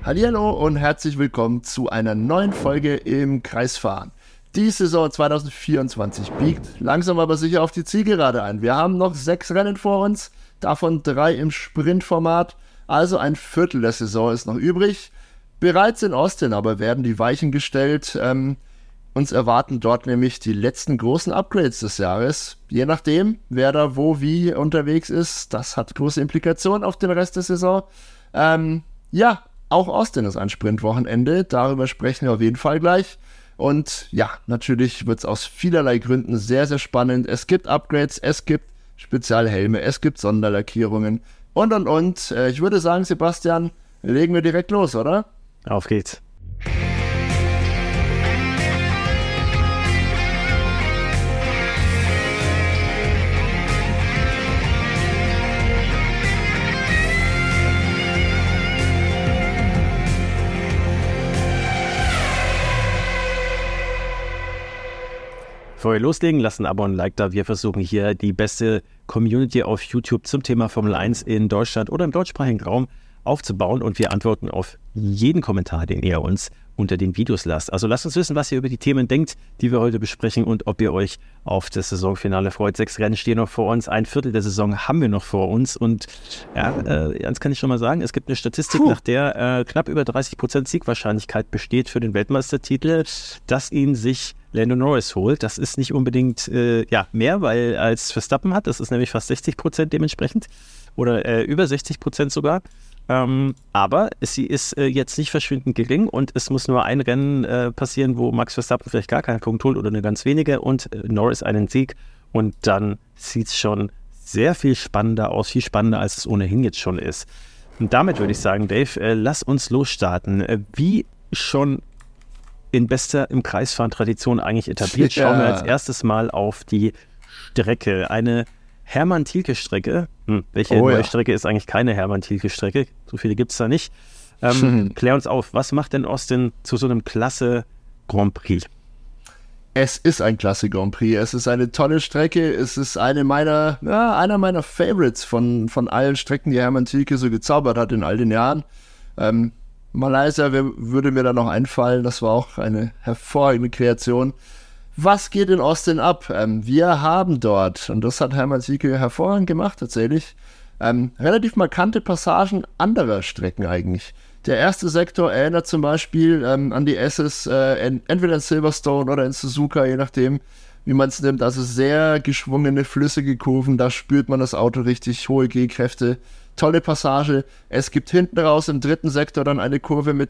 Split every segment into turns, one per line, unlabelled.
Hallihallo und herzlich willkommen zu einer neuen Folge im Kreisfahren. Die Saison 2024 biegt langsam aber sicher auf die Zielgerade ein. Wir haben noch 6 Rennen vor uns, davon 3 im Sprintformat, also ein Viertel der Saison ist noch übrig. Bereits in Austin aber werden die Weichen gestellt. Uns erwarten dort nämlich die letzten großen Upgrades des Jahres. Je nachdem, wer da wo wie unterwegs ist, das hat große Implikationen auf den Rest der Saison. Auch Austin ist ein Sprintwochenende, darüber sprechen wir auf jeden Fall gleich. Und ja, natürlich wird es aus vielerlei Gründen sehr, sehr spannend. Es gibt Upgrades, es gibt Spezialhelme, es gibt Sonderlackierungen und. Ich würde sagen, Sebastian, legen wir direkt los, oder?
Auf geht's. Bevor wir loslegen, lasst ein Abo und ein Like da. Wir versuchen hier die beste Community auf YouTube zum Thema Formel 1 in Deutschland oder im deutschsprachigen Raum aufzubauen und wir antworten auf jeden Kommentar, den ihr uns unter den Videos lasst. Also lasst uns wissen, was ihr über die Themen denkt, die wir heute besprechen und ob ihr euch auf das Saisonfinale freut. 6 Rennen stehen noch vor uns, ein Viertel der Saison haben wir noch vor uns und eins kann ich schon mal sagen, es gibt eine Statistik, nach der knapp über 30% Siegwahrscheinlichkeit besteht für den Weltmeistertitel, dass ihn sich Lando Norris holt. Das ist nicht unbedingt mehr, weil als Verstappen hat, das ist nämlich fast 60% dementsprechend oder über 60% sogar. Aber sie ist jetzt nicht verschwindend gering und es muss nur ein Rennen passieren, wo Max Verstappen vielleicht gar keinen Punkt holt oder nur ganz wenige und Norris einen Sieg und dann sieht es schon sehr viel spannender aus, viel spannender als es ohnehin jetzt schon ist. Und damit würde ich sagen, Dave, lass uns losstarten. Wie schon in bester im Kreisfahren-Tradition eigentlich etabliert, schauen wir als erstes mal auf die Strecke. Eine Hermann-Tilke-Strecke. Welche neue Strecke ist eigentlich keine Hermann-Tilke-Strecke? So viele gibt es da nicht. Klär uns auf, was macht denn Austin zu so einem klasse Grand Prix?
Es ist ein klasse Grand Prix. Es ist eine tolle Strecke. Es ist einer meiner Favorites von allen Strecken, die Hermann Tilke so gezaubert hat in all den Jahren. Malaysia würde mir da noch einfallen. Das war auch eine hervorragende Kreation. Was geht in Austin ab? Wir haben dort, und das hat Hermann Tilke hervorragend gemacht tatsächlich, relativ markante Passagen anderer Strecken eigentlich. Der erste Sektor erinnert zum Beispiel an die S's, entweder in Silverstone oder in Suzuka, je nachdem, wie man es nimmt. Also sehr geschwungene, flüssige Kurven, da spürt man das Auto richtig, hohe G-Kräfte. Tolle Passage. Es gibt hinten raus im dritten Sektor dann eine Kurve mit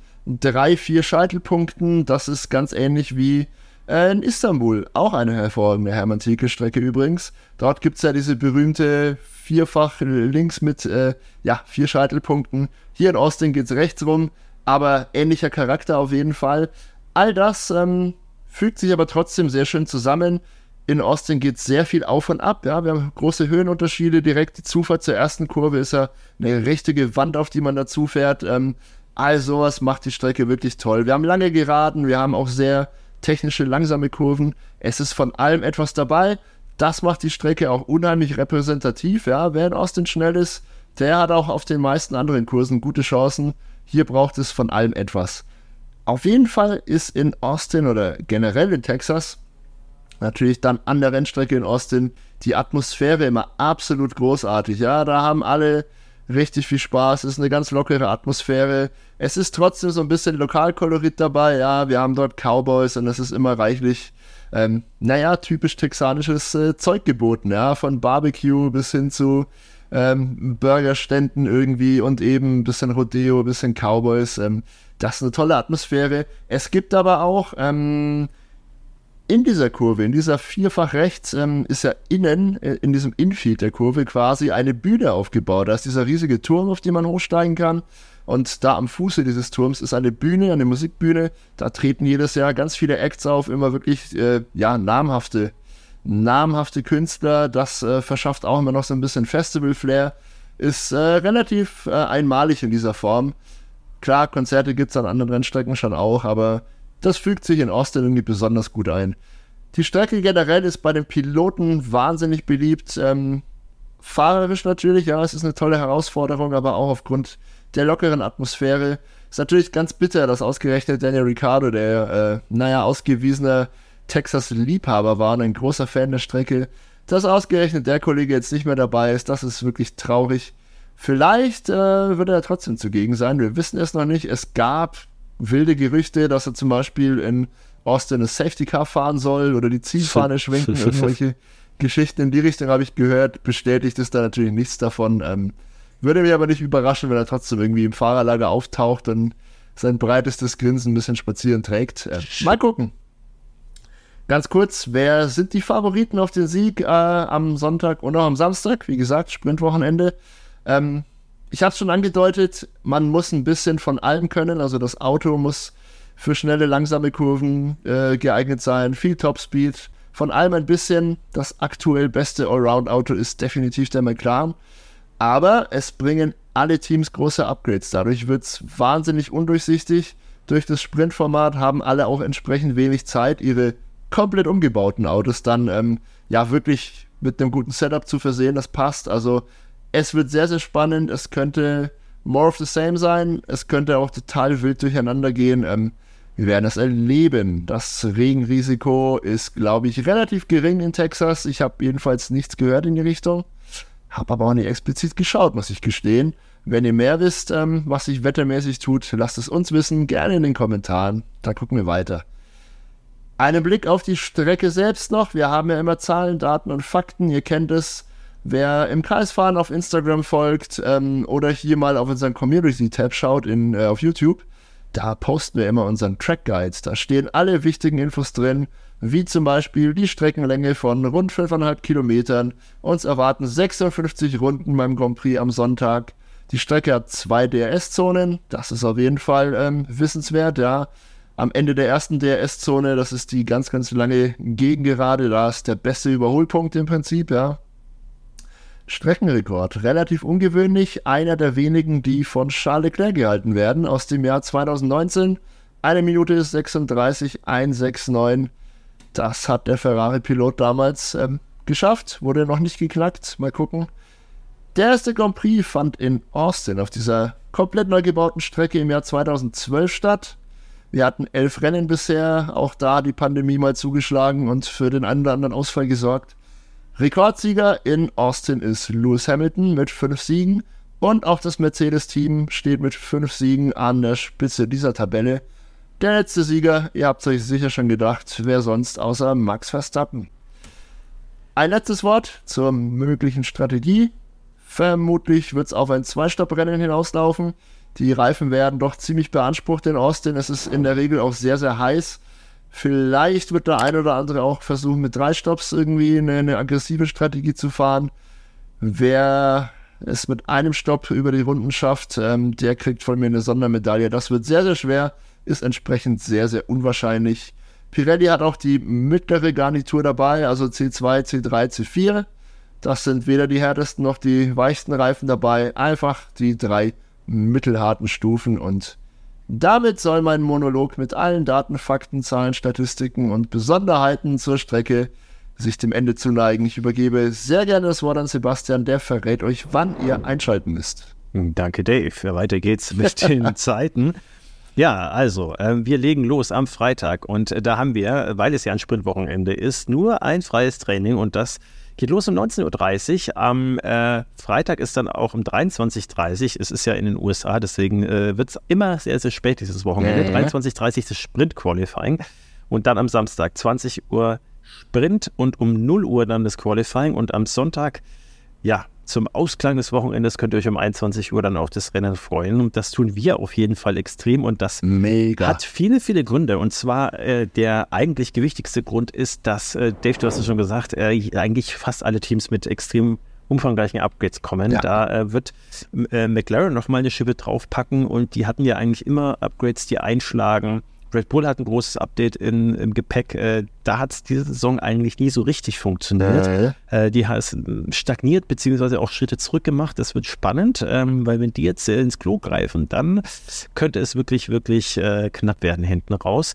3-4 Scheitelpunkten. Das ist ganz ähnlich wie in Istanbul. Auch eine hervorragende Hermann-Tilke-Strecke übrigens. Dort gibt es ja diese berühmte vierfach links mit 4 Scheitelpunkten. Hier in Austin geht es rechts rum, aber ähnlicher Charakter auf jeden Fall. All das fügt sich aber trotzdem sehr schön zusammen. In Austin geht es sehr viel auf und ab. Ja, wir haben große Höhenunterschiede. Direkt die Zufahrt zur ersten Kurve ist ja eine richtige Wand, auf die man dazu fährt. All sowas macht die Strecke wirklich toll. Wir haben lange Geraden, wir haben auch sehr technische, langsame Kurven. Es ist von allem etwas dabei. Das macht die Strecke auch unheimlich repräsentativ. Ja, wer in Austin schnell ist, der hat auch auf den meisten anderen Kursen gute Chancen. Hier braucht es von allem etwas. Auf jeden Fall ist in Austin oder generell in Texas natürlich dann an der Rennstrecke in Austin die Atmosphäre immer absolut großartig. Ja, da haben alle richtig viel Spaß. Es ist eine ganz lockere Atmosphäre. Es ist trotzdem so ein bisschen Lokalkolorit dabei. Ja, wir haben dort Cowboys und es ist immer reichlich, typisch texanisches Zeug geboten. Ja, von Barbecue bis hin zu Burgerständen irgendwie und eben ein bisschen Rodeo, ein bisschen Cowboys. Das ist eine tolle Atmosphäre. Es gibt aber auch in dieser Kurve, in dieser vierfach rechts, ist ja innen, in diesem Infield der Kurve quasi eine Bühne aufgebaut. Da ist dieser riesige Turm, auf den man hochsteigen kann. Und da am Fuße dieses Turms ist eine Bühne, eine Musikbühne. Da treten jedes Jahr ganz viele Acts auf, immer wirklich, namhafte Künstler. Das verschafft auch immer noch so ein bisschen Festival-Flair. Ist relativ einmalig in dieser Form. Klar, Konzerte gibt es an anderen Rennstrecken schon auch, aber das fügt sich in Austin irgendwie besonders gut ein. Die Strecke generell ist bei den Piloten wahnsinnig beliebt. fahrerisch natürlich, ja, es ist eine tolle Herausforderung, aber auch aufgrund der lockeren Atmosphäre. Ist natürlich ganz bitter, dass ausgerechnet Daniel Ricciardo, der, ausgewiesener Texas-Liebhaber war und ein großer Fan der Strecke, dass ausgerechnet der Kollege jetzt nicht mehr dabei ist. Das ist wirklich traurig. Vielleicht wird er trotzdem zugegen sein. Wir wissen es noch nicht. Es gab wilde Gerüchte, dass er zum Beispiel in Austin eine Safety Car fahren soll oder die Zielfahne schwenken. Irgendwelche Geschichten in die Richtung habe ich gehört. Bestätigt ist da natürlich nichts davon. Würde mich aber nicht überraschen, wenn er trotzdem irgendwie im Fahrerlager auftaucht und sein breitestes Grinsen ein bisschen spazieren trägt. Mal gucken. Ganz kurz, wer sind die Favoriten auf den Sieg am Sonntag und auch am Samstag? Wie gesagt, Sprintwochenende. Ich habe es schon angedeutet, man muss ein bisschen von allem können. Also das Auto muss für schnelle, langsame Kurven geeignet sein. Viel Topspeed. Von allem ein bisschen. Das aktuell beste Allround-Auto ist definitiv der McLaren. Aber es bringen alle Teams große Upgrades. Dadurch wird es wahnsinnig undurchsichtig. Durch das Sprintformat haben alle auch entsprechend wenig Zeit, ihre komplett umgebauten Autos dann wirklich mit einem guten Setup zu versehen. Das passt. Also es wird sehr, sehr spannend. Es könnte more of the same sein. Es könnte auch total wild durcheinander gehen. Wir werden es erleben. Das Regenrisiko ist, glaube ich, relativ gering in Texas. Ich habe jedenfalls nichts gehört in die Richtung. Habe aber auch nicht explizit geschaut, muss ich gestehen. Wenn ihr mehr wisst, was sich wettermäßig tut, lasst es uns wissen. Gerne in den Kommentaren. Da gucken wir weiter. Einen Blick auf die Strecke selbst noch. Wir haben ja immer Zahlen, Daten und Fakten. Ihr kennt es. Wer im Kreisfahren auf Instagram folgt oder hier mal auf unseren Community-Tab schaut auf YouTube, da posten wir immer unseren Track Guides. Da stehen alle wichtigen Infos drin, wie zum Beispiel die Streckenlänge von rund 5,5 Kilometern. Uns erwarten 56 Runden beim Grand Prix am Sonntag. Die Strecke hat 2 DRS-Zonen. Das ist auf jeden Fall wissenswert, ja. Am Ende der ersten DRS-Zone, das ist die ganz, ganz lange Gegengerade. Da ist der beste Überholpunkt im Prinzip, ja. Streckenrekord, relativ ungewöhnlich. Einer der wenigen, die von Charles Leclerc gehalten werden, aus dem Jahr 2019. 1 Minute 36,169. Das hat der Ferrari-Pilot damals geschafft, wurde noch nicht geknackt. Mal gucken. Der erste Grand Prix fand in Austin auf dieser komplett neu gebauten Strecke im Jahr 2012 statt. Wir hatten 11 Rennen bisher, auch da die Pandemie mal zugeschlagen und für den einen oder anderen Ausfall gesorgt. Rekordsieger in Austin ist Lewis Hamilton mit 5 Siegen und auch das Mercedes-Team steht mit 5 Siegen an der Spitze dieser Tabelle. Der letzte Sieger, ihr habt es euch sicher schon gedacht, wer sonst außer Max Verstappen. Ein letztes Wort zur möglichen Strategie. Vermutlich wird es auf ein 2-Stopp-Rennen hinauslaufen. Die Reifen werden doch ziemlich beansprucht in Austin. Es ist in der Regel auch sehr, sehr heiß. Vielleicht wird der ein oder andere auch versuchen, mit 3 Stopps irgendwie eine aggressive Strategie zu fahren. Wer es mit einem Stopp über die Runden schafft, der kriegt von mir eine Sondermedaille. Das wird sehr, sehr schwer, ist entsprechend sehr, sehr unwahrscheinlich. Pirelli hat auch die mittlere Garnitur dabei, also C2, C3, C4. Das sind weder die härtesten noch die weichsten Reifen dabei, einfach die 3 mittelharten Stufen. Und damit soll mein Monolog mit allen Daten, Fakten, Zahlen, Statistiken und Besonderheiten zur Strecke sich dem Ende zuneigen. Ich übergebe sehr gerne das Wort an Sebastian, der verrät euch, wann ihr einschalten müsst.
Danke, Dave. Weiter geht's mit den Zeiten. Ja, also, wir legen los am Freitag und da haben wir, weil es ja ein Sprintwochenende ist, nur ein freies Training und das geht los um 19.30 Uhr. Am Freitag ist dann auch um 23.30 Uhr. Es ist ja in den USA, deswegen wird es immer sehr, sehr spät dieses Wochenende. 23.30 Uhr das Sprint-Qualifying und dann am Samstag 20 Uhr Sprint und um 0 Uhr dann das Qualifying und am Sonntag, ja, zum Ausklang des Wochenendes könnt ihr euch um 21 Uhr dann auf das Rennen freuen. Und das tun wir auf jeden Fall extrem. Und das hat viele, viele Gründe. Und zwar der eigentlich gewichtigste Grund ist, dass, Dave, du hast es schon gesagt, eigentlich fast alle Teams mit extrem umfangreichen Upgrades kommen. Ja. Da wird McLaren nochmal eine Schippe draufpacken. Und die hatten ja eigentlich immer Upgrades, die einschlagen. Red Bull hat ein großes Update im Gepäck. Da hat es diese Saison eigentlich nie so richtig funktioniert. Die hat stagniert beziehungsweise auch Schritte zurück gemacht. Das wird spannend, weil wenn die jetzt ins Klo greifen, dann könnte es wirklich, wirklich knapp werden hinten raus.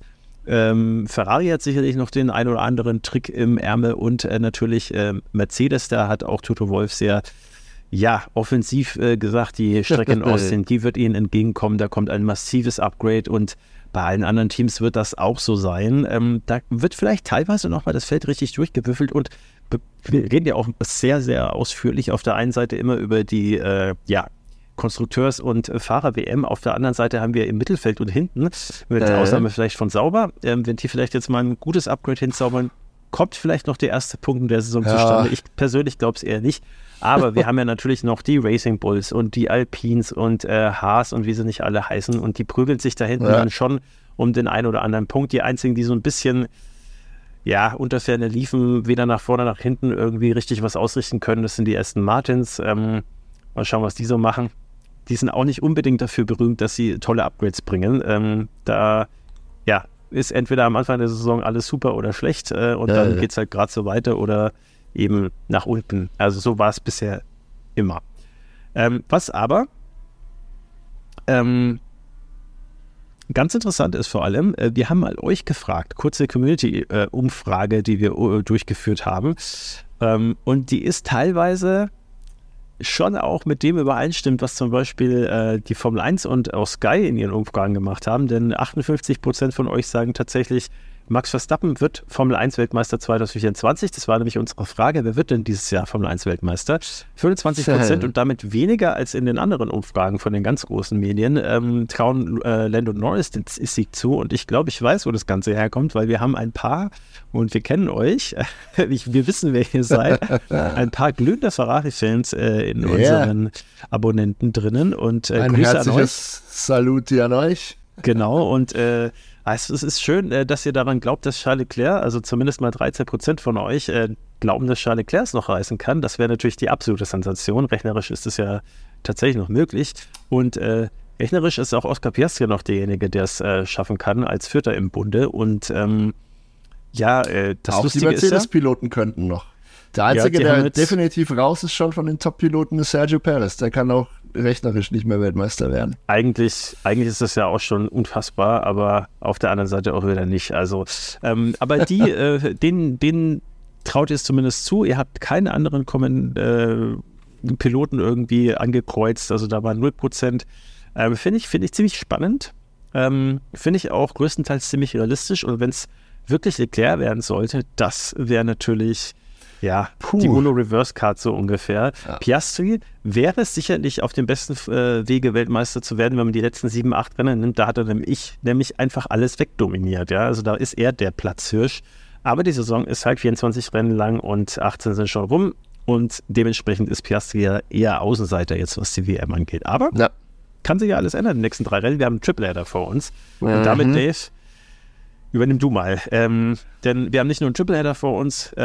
Ferrari hat sicherlich noch den ein oder anderen Trick im Ärmel und natürlich Mercedes, da hat auch Toto Wolff sehr offensiv gesagt, die Strecke in Austin, die wird ihnen entgegenkommen, da kommt ein massives Upgrade und bei allen anderen Teams wird das auch so sein. Da wird vielleicht teilweise nochmal das Feld richtig durchgewürfelt und wir reden ja auch sehr, sehr ausführlich auf der einen Seite immer über die Konstrukteurs- und Fahrer-WM. Auf der anderen Seite haben wir im Mittelfeld und hinten, mit Ausnahme vielleicht von Sauber, wenn die vielleicht jetzt mal ein gutes Upgrade hinzaubern, kommt vielleicht noch der erste Punkt in der Saison zustande. Ich persönlich glaube es eher nicht. Aber wir haben ja natürlich noch die Racing Bulls und die Alpines und Haas und wie sie nicht alle heißen. Und die prügeln sich da hinten dann schon um den einen oder anderen Punkt. Die einzigen, die so ein bisschen unter Ferne liefen, weder nach vorne noch hinten irgendwie richtig was ausrichten können, das sind die Aston Martins. Mal schauen, was die so machen. Die sind auch nicht unbedingt dafür berühmt, dass sie tolle Upgrades bringen. Da ist entweder am Anfang der Saison alles super oder schlecht und dann geht es halt gerade so weiter oder eben nach unten. Also so war es bisher immer. Was aber ganz interessant ist vor allem, wir haben mal euch gefragt, kurze Community-Umfrage, die wir durchgeführt haben und die ist teilweise schon auch mit dem übereinstimmt, was zum Beispiel die Formel 1 und auch Sky in ihren Umfragen gemacht haben, denn 58% von euch sagen tatsächlich, Max Verstappen wird Formel 1 Weltmeister 2024. Das war nämlich unsere Frage, wer wird denn dieses Jahr Formel 1 Weltmeister? 25% und damit weniger als in den anderen Umfragen von den ganz großen Medien trauen Lando Norris den Sieg zu und ich glaube, ich weiß, wo das Ganze herkommt, weil wir haben ein paar, und wir kennen euch, wir wissen, wer ihr seid, ein paar glühende Ferrari-Fans in unseren Abonnenten drinnen und
ein
Grüße an euch.
herzliches Saluti an euch.
Genau, und also es ist schön, dass ihr daran glaubt, dass Charles Leclerc, also zumindest mal 13% von euch, glauben, dass Charles Leclerc es noch reißen kann. Das wäre natürlich die absolute Sensation. Rechnerisch ist es ja tatsächlich noch möglich. Und rechnerisch ist auch Oscar Piastri noch derjenige, der es schaffen kann, als Vierter im Bunde. Und das
auch
Lustige
die Mercedes-Piloten könnten noch. Der Einzige, der definitiv raus ist schon von den Top-Piloten, ist Sergio Perez. Der kann auch rechnerisch nicht mehr Weltmeister werden.
Eigentlich ist das ja auch schon unfassbar, aber auf der anderen Seite auch wieder nicht. Also, aber denen traut ihr es zumindest zu. Ihr habt keine anderen Piloten irgendwie angekreuzt. Also da war 0%. Finde ich ziemlich spannend. Finde ich auch größtenteils ziemlich realistisch. Und wenn es wirklich Leclerc werden sollte, das wäre natürlich die UNO-Reverse-Card so ungefähr. Ja. Piastri wäre es sicherlich auf dem besten Wege, Weltmeister zu werden, wenn man die letzten 7, 8 Rennen nimmt. Da hat er nämlich einfach alles wegdominiert. Ja? Also da ist er der Platzhirsch. Aber die Saison ist halt 24 Rennen lang und 18 sind schon rum. Und dementsprechend ist Piastri ja eher Außenseiter jetzt, was die WM angeht. Aber kann sich ja alles ändern in den nächsten 3 Rennen. Wir haben einen Triple-Header vor uns. Und damit, Dave, übernimm du mal. Denn wir haben nicht nur einen Triple-Header vor uns,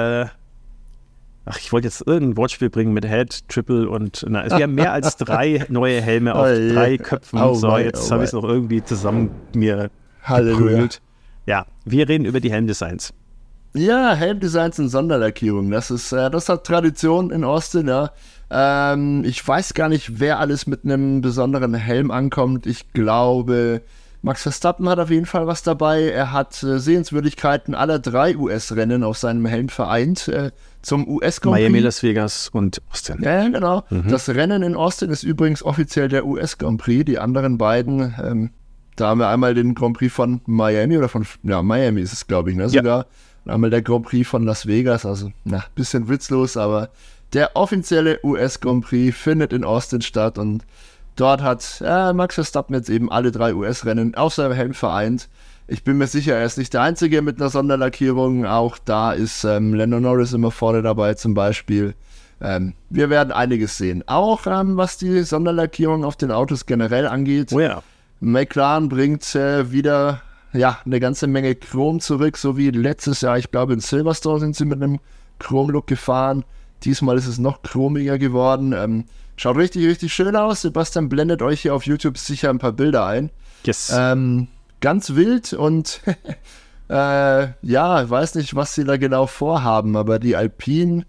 ich wollte jetzt irgendein Wortspiel bringen mit Head, Triple und wir haben mehr als 3 neue Helme auf 3 Köpfen. Jetzt habe ich es noch irgendwie zusammen mir geprügelt. Ja, wir reden über die Helmdesigns.
Ja, Helmdesigns und Sonderlackierung. Das hat Tradition in Austin, ja. Ich weiß gar nicht, wer alles mit einem besonderen Helm ankommt. Ich glaube, Max Verstappen hat auf jeden Fall was dabei. Er hat Sehenswürdigkeiten aller 3 US-Rennen auf seinem Helm vereint zum US-Grand Prix.
Miami, Las Vegas und Austin.
Ja, genau. Das Rennen in Austin ist übrigens offiziell der US-Grand Prix. Die anderen beiden, da haben wir einmal den Grand Prix von Miami oder Miami ist es, glaube ich, ne, sogar. Und einmal der Grand Prix von Las Vegas. Also, bisschen witzlos, aber der offizielle US-Grand Prix findet in Austin statt und dort hat Max Verstappen jetzt eben alle 3 US-Rennen auf seinem Helm vereint. Ich bin mir sicher, er ist nicht der Einzige mit einer Sonderlackierung. Auch da ist Lando Norris immer vorne dabei zum Beispiel. Wir werden einiges sehen. Auch was die Sonderlackierung auf den Autos generell angeht.
Oh ja.
McLaren bringt wieder eine ganze Menge Chrom zurück, so wie letztes Jahr. Ich glaube, in Silverstone sind sie mit einem Chrom-Look gefahren. Diesmal ist es noch chromiger geworden. Schaut richtig, richtig schön aus. Sebastian blendet euch hier auf YouTube sicher ein paar Bilder ein.
Yes.
Ganz wild und ich weiß nicht, was sie da genau vorhaben, aber die Alpine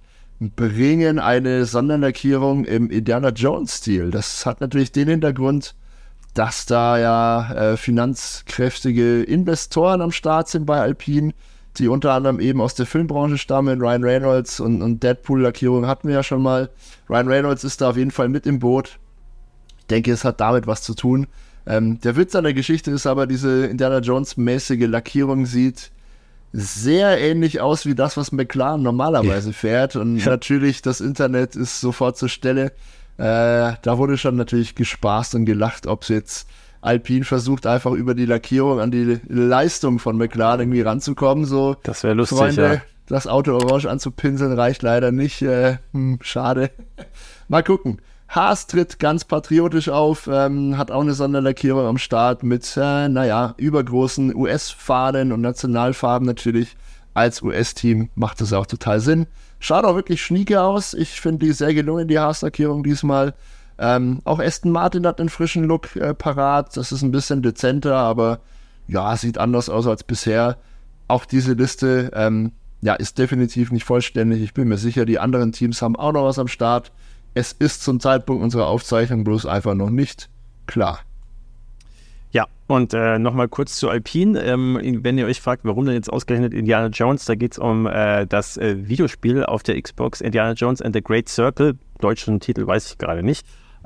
bringen eine Sonderlackierung im Indiana Jones-Stil. Das hat natürlich den Hintergrund, dass da ja finanzkräftige Investoren am Start sind bei Alpine, die unter anderem eben aus der Filmbranche stammen. Ryan Reynolds und Deadpool-Lackierung hatten wir ja schon mal. Ryan Reynolds ist da auf jeden Fall mit im Boot. Ich denke, es hat damit was zu tun. Der Witz an der Geschichte ist aber, diese Indiana Jones-mäßige Lackierung sieht sehr ähnlich aus wie das, was McLaren normalerweise fährt. Und natürlich, das Internet ist sofort zur Stelle. Da wurde schon natürlich gespaßt und gelacht, ob es jetzt Alpine versucht, einfach über die Lackierung an die Leistung von McLaren irgendwie ranzukommen. So,
das wäre lustig,
Freunde,
ja.
Das Auto orange anzupinseln reicht leider nicht. Schade. Mal gucken. Haas tritt ganz patriotisch auf, hat auch eine Sonderlackierung am Start mit, übergroßen US-Fahnen und Nationalfarben natürlich. Als US-Team macht das auch total Sinn. Schaut auch wirklich schnieke aus. Ich finde die sehr gelungen, die Haas-Lackierung diesmal. Auch Aston Martin hat einen frischen Look parat. Das ist ein bisschen dezenter, aber ja, sieht anders aus als bisher. Auch diese Liste ist definitiv nicht vollständig. Ich bin mir sicher, die anderen Teams haben auch noch was am Start. Es ist zum Zeitpunkt unserer Aufzeichnung bloß einfach noch nicht klar.
Ja, und nochmal kurz zu Alpine. Wenn ihr euch fragt, warum denn jetzt ausgerechnet Indiana Jones, da geht es um das Videospiel auf der Xbox Indiana Jones and the Great Circle. Deutschen Titel weiß ich gerade nicht.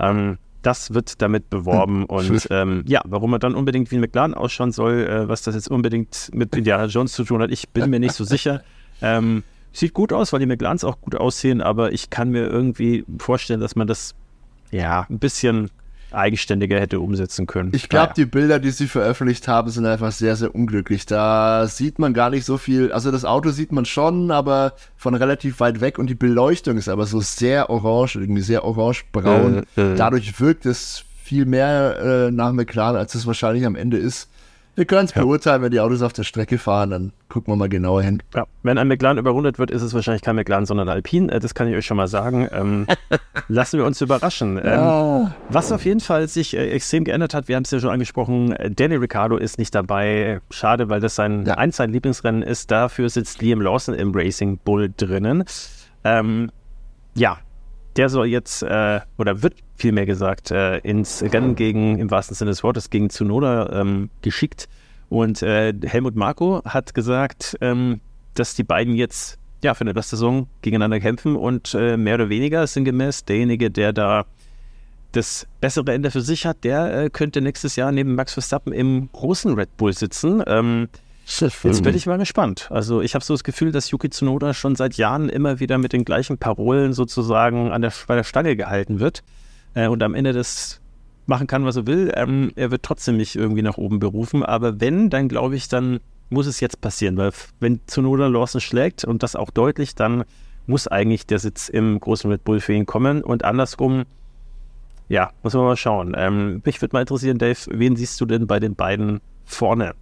Das wird damit beworben und warum er dann unbedingt wie ein McLaren ausschauen soll, was das jetzt unbedingt mit Indiana Jones zu tun hat, ich bin mir nicht so sicher. Sieht gut aus, weil die McLarens auch gut aussehen, aber ich kann mir irgendwie vorstellen, dass man das ein bisschen eigenständiger hätte umsetzen können.
Ich glaube, die Bilder, die sie veröffentlicht haben, sind einfach sehr, sehr unglücklich. Da sieht man gar nicht so viel, also das Auto sieht man schon, aber von relativ weit weg und die Beleuchtung ist aber so sehr orange, irgendwie sehr orange-braun. Dadurch wirkt es viel mehr nach McLaren, als es wahrscheinlich am Ende ist. Wir können es beurteilen, wenn die Autos auf der Strecke fahren, dann gucken wir mal genauer hin.
Ja, wenn ein McLaren überrundet wird, ist es wahrscheinlich kein McLaren, sondern ein Alpine. Das kann ich euch schon mal sagen. Lassen wir uns überraschen. Was auf jeden Fall sich extrem geändert hat, wir haben es ja schon angesprochen, Danny Ricciardo ist nicht dabei. Schade, weil das eins sein Lieblingsrennen ist. Dafür sitzt Liam Lawson im Racing Bull drinnen. Der soll jetzt, oder wird vielmehr gesagt, ins Rennen im wahrsten Sinne des Wortes, gegen Tsunoda geschickt. Und Helmut Marko hat gesagt, dass die beiden jetzt für eine Saison gegeneinander kämpfen und mehr oder weniger sinngemäß derjenige, der da das bessere Ende für sich hat, der könnte nächstes Jahr neben Max Verstappen im großen Red Bull sitzen. Jetzt bin ich mal gespannt. Also ich habe so das Gefühl, dass Yuki Tsunoda schon seit Jahren immer wieder mit den gleichen Parolen sozusagen bei der Stange gehalten wird und am Ende das machen kann, was er will. Er wird trotzdem nicht irgendwie nach oben berufen, aber wenn, dann glaube ich, dann muss es jetzt passieren, weil wenn Tsunoda Lawson schlägt und das auch deutlich, dann muss eigentlich der Sitz im großen Red Bull für ihn kommen und andersrum, muss man mal schauen. Mich würde mal interessieren, Dave, wen siehst du denn bei den beiden vorne?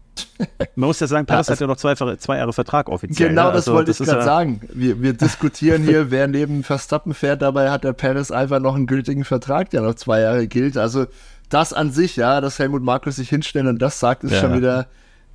Man muss ja sagen, Perez hat ja noch 2 Jahre Vertrag offiziell.
Genau, das wollte ich gerade sagen. Wir diskutieren hier, wer neben Verstappen fährt, dabei hat der Perez einfach noch einen gültigen Vertrag, der noch 2 Jahre gilt. Also das an sich, dass Helmut Marko sich hinstellt und das sagt, ist schon wieder,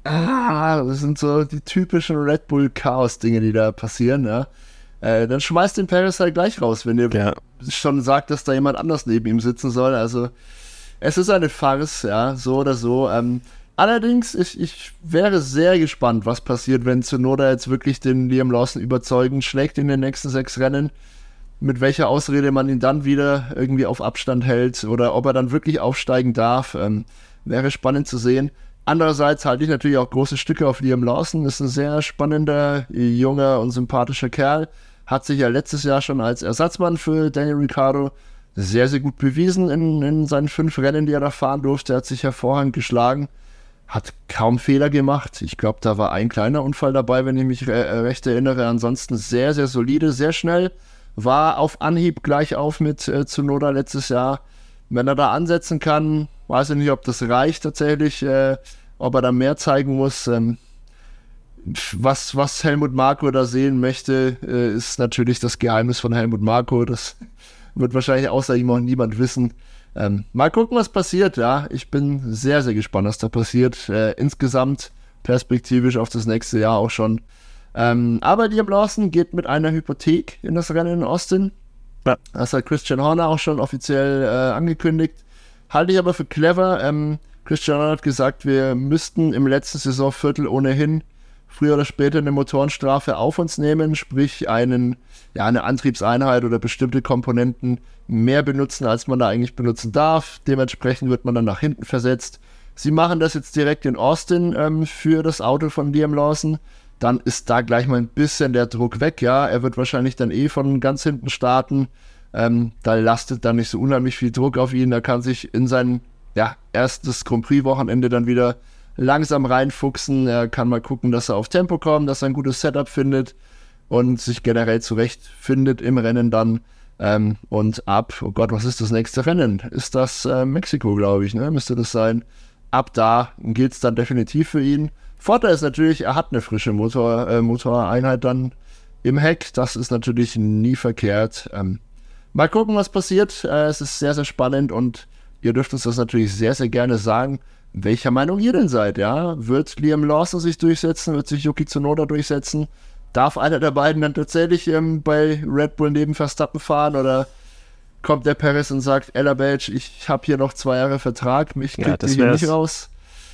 das sind so die typischen Red Bull Chaos-Dinge, die da passieren, dann schmeißt den Perez halt gleich raus, wenn ihr schon sagt, dass da jemand anders neben ihm sitzen soll. Also es ist eine Farce, so oder so. Allerdings, ich wäre sehr gespannt, was passiert, wenn Tsunoda jetzt wirklich den Liam Lawson überzeugend schlägt in den nächsten 6 Rennen. Mit welcher Ausrede man ihn dann wieder irgendwie auf Abstand hält oder ob er dann wirklich aufsteigen darf, wäre spannend zu sehen. Andererseits halte ich natürlich auch große Stücke auf Liam Lawson. Ist ein sehr spannender, junger und sympathischer Kerl. Hat sich ja letztes Jahr schon als Ersatzmann für Daniel Ricciardo sehr, sehr gut bewiesen in seinen 5 Rennen, die er da fahren durfte. Er hat sich hervorragend geschlagen. Hat kaum Fehler gemacht. Ich glaube, da war ein kleiner Unfall dabei, wenn ich mich recht erinnere. Ansonsten sehr, sehr solide, sehr schnell. War auf Anhieb gleich auf mit Tsunoda letztes Jahr. Wenn er da ansetzen kann, weiß ich nicht, ob das reicht tatsächlich, ob er da mehr zeigen muss. Was Helmut Marko da sehen möchte, ist natürlich das Geheimnis von Helmut Marko. Das wird wahrscheinlich außer ihm auch niemand wissen. Mal gucken, was passiert, Ich bin sehr, sehr gespannt, was da passiert. Insgesamt perspektivisch auf das nächste Jahr auch schon. Aber Liam Lawson geht mit einer Hypothek in das Rennen in Austin. Ja. Das hat Christian Horner auch schon offiziell angekündigt. Halte ich aber für clever. Christian Horner hat gesagt, wir müssten im letzten Saisonviertel ohnehin früher oder später eine Motorenstrafe auf uns nehmen, sprich eine Antriebseinheit oder bestimmte Komponenten mehr benutzen, als man da eigentlich benutzen darf. Dementsprechend wird man dann nach hinten versetzt. Sie machen das jetzt direkt in Austin für das Auto von Liam Lawson. Dann ist da gleich mal ein bisschen der Druck weg. Ja, er wird wahrscheinlich dann von ganz hinten starten. Da lastet dann nicht so unheimlich viel Druck auf ihn. Da kann sich in sein erstes Grand Prix-Wochenende dann wieder langsam reinfuchsen. Er kann mal gucken, dass er auf Tempo kommt, dass er ein gutes Setup findet und sich generell zurechtfindet im Rennen dann. Und oh Gott, was ist das nächste Rennen? Ist das Mexiko, glaube ich, ne? Müsste das sein. Ab da gilt es dann definitiv für ihn. Vorteil ist natürlich, er hat eine frische Motoreinheit dann im Heck. Das ist natürlich nie verkehrt. Mal gucken, was passiert. Es ist sehr, sehr spannend und ihr dürft uns das natürlich sehr, sehr gerne sagen, welcher Meinung ihr denn seid. Ja? Wird Liam Lawson sich durchsetzen? Wird sich Yuki Tsunoda durchsetzen? Darf einer der beiden dann tatsächlich bei Red Bull neben Verstappen fahren oder kommt der Perez und sagt, Ella Badge, ich habe hier noch 2 Jahre Vertrag, mich kriegt ihr hier nicht raus.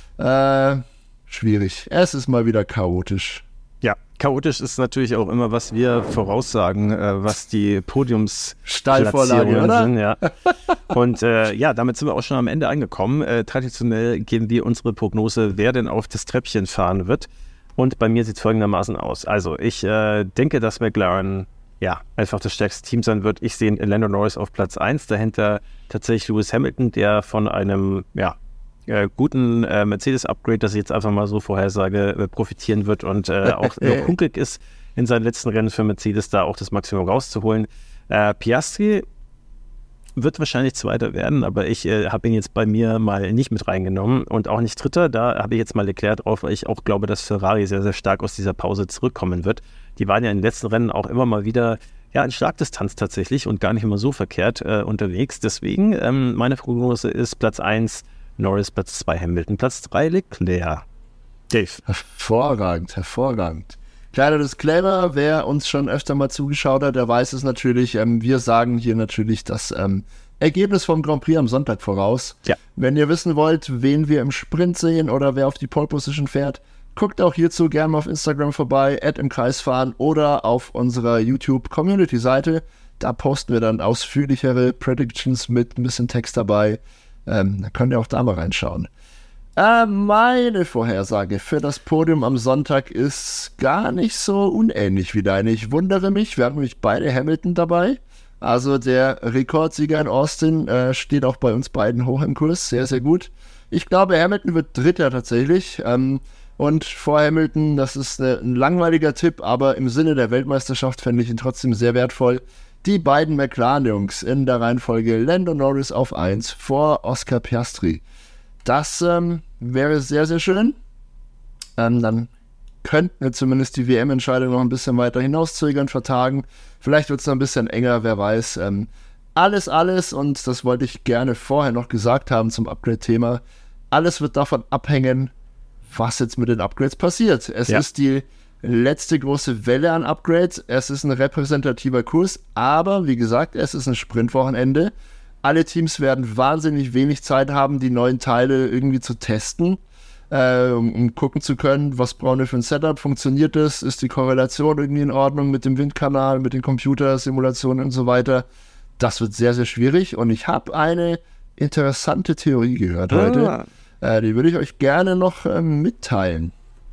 Schwierig. Es ist mal wieder chaotisch.
Ja, chaotisch ist natürlich auch immer, was wir voraussagen, was die Podiumsplatzierungen sind. Ja. Und damit sind wir auch schon am Ende angekommen. Traditionell geben wir unsere Prognose, wer denn auf das Treppchen fahren wird. Und bei mir sieht es folgendermaßen aus. Also ich denke, dass McLaren einfach das stärkste Team sein wird. Ich sehe Lando Norris auf Platz 1, dahinter tatsächlich Lewis Hamilton, der von einem guten Mercedes-Upgrade, das ich jetzt einfach mal so vorhersage, profitieren wird und auch noch hungrig ist, in seinen letzten Rennen für Mercedes da auch das Maximum rauszuholen. Piastri wird wahrscheinlich Zweiter werden, aber ich habe ihn jetzt bei mir mal nicht mit reingenommen und auch nicht Dritter. Da habe ich jetzt mal erklärt drauf, weil ich auch glaube, dass Ferrari sehr, sehr stark aus dieser Pause zurückkommen wird. Die waren ja in den letzten Rennen auch immer mal wieder in Schlagdistanz tatsächlich und gar nicht immer so verkehrt unterwegs. Deswegen, meine Prognose ist Platz 1 Norris, Platz 2 Hamilton, Platz 3 Leclerc. Dave.
Hervorragend. Kleiner Disclaimer, wer uns schon öfter mal zugeschaut hat, der weiß es natürlich. Wir sagen hier natürlich das Ergebnis vom Grand Prix am Sonntag voraus. Ja. Wenn ihr wissen wollt, wen wir im Sprint sehen oder wer auf die Pole Position fährt, guckt auch hierzu gerne mal auf Instagram vorbei, @imkreisfahren oder auf unserer YouTube-Community-Seite. Da posten wir dann ausführlichere Predictions mit ein bisschen Text dabei. Da könnt ihr auch da mal reinschauen. Meine Vorhersage für das Podium am Sonntag ist gar nicht so unähnlich wie deine. Ich wundere mich, wir haben nämlich beide Hamilton dabei. Also der Rekordsieger in Austin steht auch bei uns beiden hoch im Kurs. Sehr, sehr gut. Ich glaube, Hamilton wird Dritter tatsächlich. Und vor Hamilton, das ist ein langweiliger Tipp, aber im Sinne der Weltmeisterschaft fände ich ihn trotzdem sehr wertvoll. Die beiden McLaren-Jungs in der Reihenfolge Lando Norris auf 1 vor Oscar Piastri. Das wäre sehr, sehr schön. Dann könnten wir zumindest die WM-Entscheidung noch ein bisschen weiter hinauszögern, vertagen. Vielleicht wird es noch ein bisschen enger, wer weiß. Alles, und das wollte ich gerne vorher noch gesagt haben zum Upgrade-Thema, alles wird davon abhängen, was jetzt mit den Upgrades passiert. Es ist die letzte große Welle an Upgrades. Es ist ein repräsentativer Kurs, aber wie gesagt, es ist ein Sprintwochenende. Alle Teams werden wahnsinnig wenig Zeit haben, die neuen Teile irgendwie zu testen, um gucken zu können, was brauchen wir für ein Setup, funktioniert das, ist die Korrelation irgendwie in Ordnung mit dem Windkanal, mit den Computersimulationen und so weiter. Das wird sehr, sehr schwierig und ich habe eine interessante Theorie gehört heute. Die würde ich euch gerne noch mitteilen.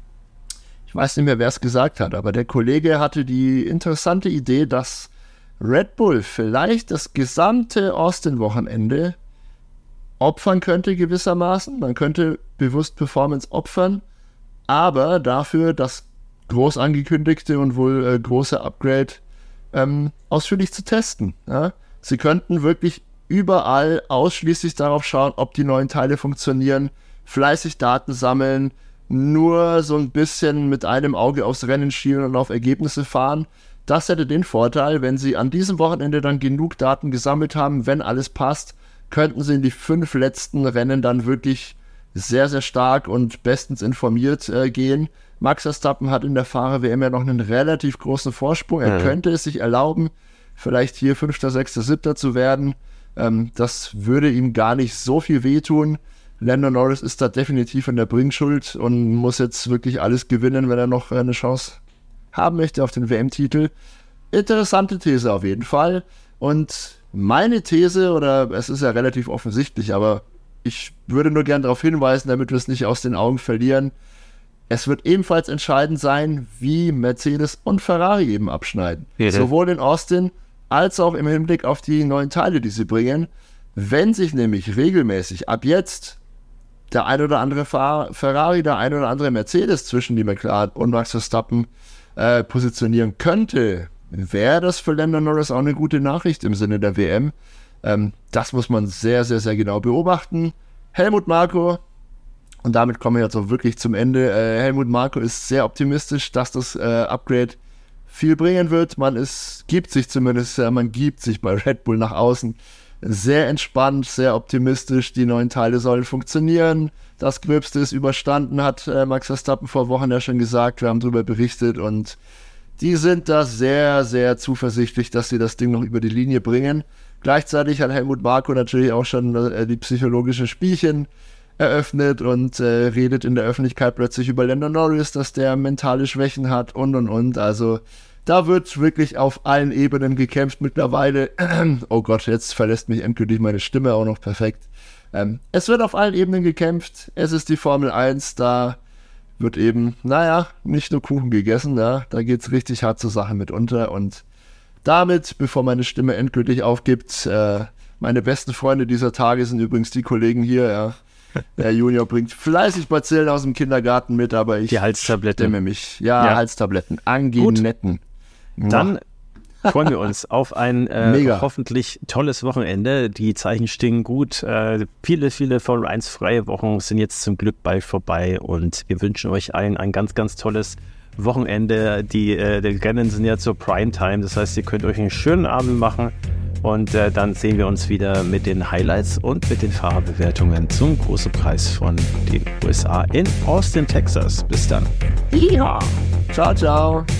Ich weiß nicht mehr, wer es gesagt hat, aber der Kollege hatte die interessante Idee, dass Red Bull vielleicht das gesamte Austin-Wochenende opfern könnte gewissermaßen. Man könnte bewusst Performance opfern, aber dafür das groß angekündigte und wohl große Upgrade ausführlich zu testen. Ja? Sie könnten wirklich überall ausschließlich darauf schauen, ob die neuen Teile funktionieren, fleißig Daten sammeln, nur so ein bisschen mit einem Auge aufs Rennen schielen und auf Ergebnisse fahren. Das hätte den Vorteil, wenn sie an diesem Wochenende dann genug Daten gesammelt haben, wenn alles passt, könnten sie in die 5 letzten Rennen dann wirklich sehr, sehr stark und bestens informiert gehen. Max Verstappen hat in der Fahrer-WM ja noch einen relativ großen Vorsprung. Er könnte es sich erlauben, vielleicht hier 5., 6., 7. zu werden. Das würde ihm gar nicht so viel wehtun. Lando Norris ist da definitiv in der Bringschuld und muss jetzt wirklich alles gewinnen, wenn er noch eine Chance haben möchte auf den WM-Titel. Interessante These auf jeden Fall. Und meine These, oder es ist ja relativ offensichtlich, aber ich würde nur gerne darauf hinweisen, damit wir es nicht aus den Augen verlieren. Es wird ebenfalls entscheidend sein, wie Mercedes und Ferrari eben abschneiden. Ja. Sowohl in Austin als auch im Hinblick auf die neuen Teile, die sie bringen. Wenn sich nämlich regelmäßig ab jetzt der ein oder andere Ferrari, der ein oder andere Mercedes zwischen die McLaren und Max Verstappen positionieren könnte, wäre das für Lando Norris auch eine gute Nachricht im Sinne der WM. Das muss man sehr, sehr, sehr genau beobachten. Helmut Marko, und damit kommen wir jetzt auch wirklich zum Ende. Helmut Marko ist sehr optimistisch, dass das Upgrade viel bringen wird. Man gibt sich bei Red Bull nach außen sehr entspannt, sehr optimistisch. Die neuen Teile sollen funktionieren. Das Gröbste ist überstanden, hat Max Verstappen vor Wochen ja schon gesagt. Wir haben darüber berichtet und die sind da sehr, sehr zuversichtlich, dass sie das Ding noch über die Linie bringen. Gleichzeitig hat Helmut Marko natürlich auch schon die psychologischen Spielchen eröffnet und redet in der Öffentlichkeit plötzlich über Lando Norris, dass der mentale Schwächen hat und. Also da wird wirklich auf allen Ebenen gekämpft mittlerweile. Oh Gott, jetzt verlässt mich endgültig meine Stimme auch noch perfekt. Es wird auf allen Ebenen gekämpft. Es ist die Formel 1, da wird eben, nicht nur Kuchen gegessen, ja, da geht's richtig hart zur Sache mitunter. Und damit, bevor meine Stimme endgültig aufgibt, meine besten Freunde dieser Tage sind übrigens die Kollegen hier, ja. Der Junior bringt fleißig Bazillen aus dem Kindergarten mit, aber ich stimme mich. Ja, Halstabletten, Angenetten.
Dann freuen wir uns auf ein hoffentlich tolles Wochenende. Die Zeichen stehen gut. Viele Formel 1 freie Wochen sind jetzt zum Glück bald vorbei und wir wünschen euch allen ein ganz, ganz tolles Wochenende. Die Rennen sind ja zur Primetime, das heißt, ihr könnt euch einen schönen Abend machen und dann sehen wir uns wieder mit den Highlights und mit den Fahrerbewertungen zum großen Preis von den USA in Austin, Texas. Bis dann.
Ja. Ciao, ciao.